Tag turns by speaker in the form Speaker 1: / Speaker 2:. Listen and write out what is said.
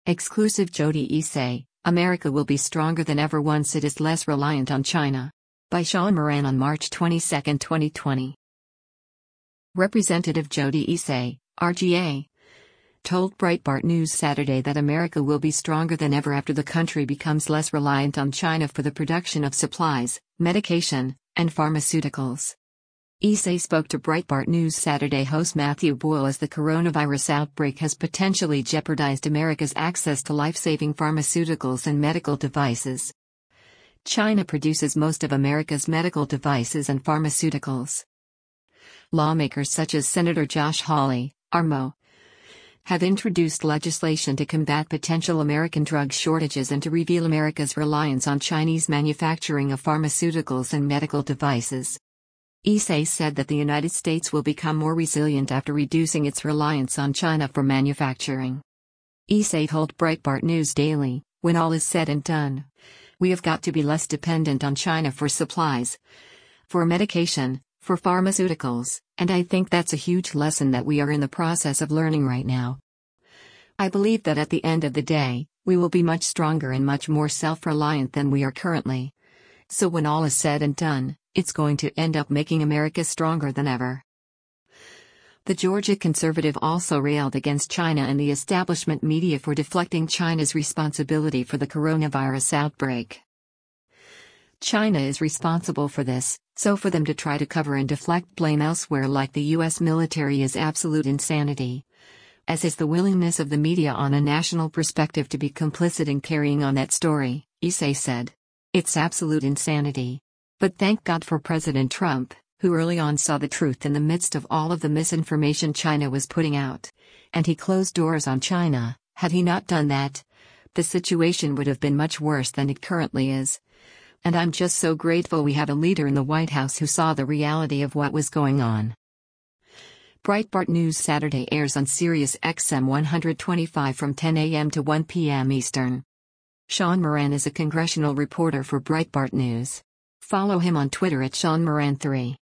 Speaker 1: Exclusive Jody Isay, America will be stronger than ever once it is less reliant on China. By Sean Moran on March 22, 2020. Representative Jody Isay, RGA, told Breitbart News Saturday that America will be stronger than ever after the country becomes less reliant on China for the production of supplies, medication, and pharmaceuticals. Isay spoke to Breitbart News Saturday host Matthew Boyle as the coronavirus outbreak has potentially jeopardized America's access to life-saving pharmaceuticals and medical devices. China produces most of America's medical devices and pharmaceuticals. Lawmakers such as Senator Josh Hawley, RMO, have introduced legislation to combat potential American drug shortages and to reveal America's reliance on Chinese manufacturing of pharmaceuticals and medical devices. Isay said that the United States will become more resilient after reducing its reliance on China for manufacturing. Isay told Breitbart News Daily, "When all is said and done, we have got to be less dependent on China for supplies, for medication, for pharmaceuticals, and I think that's a huge lesson that we are in the process of learning right now. I believe that at the end of the day, we will be much stronger and much more self-reliant than we are currently. So when all is said and done, it's going to end up making America stronger than ever." The Georgia conservative also railed against China and the establishment media for deflecting China's responsibility for the coronavirus outbreak. China is responsible for this, so for them to try to cover and deflect blame elsewhere like the U.S. military is absolute insanity. As is the willingness of the media on a national perspective to be complicit in carrying on that story, Isay said. It's absolute insanity. But thank God for President Trump, who early on saw the truth in the midst of all of the misinformation China was putting out. And he closed doors on China. Had he not done that, the situation would have been much worse than it currently is. And I'm just so grateful we have a leader in the White House who saw the reality of what was going on. Breitbart News Saturday airs on Sirius XM 125 from 10 a.m. to 1 p.m. Eastern. Sean Moran is a congressional reporter for Breitbart News. Follow him on Twitter at SeanMoran3.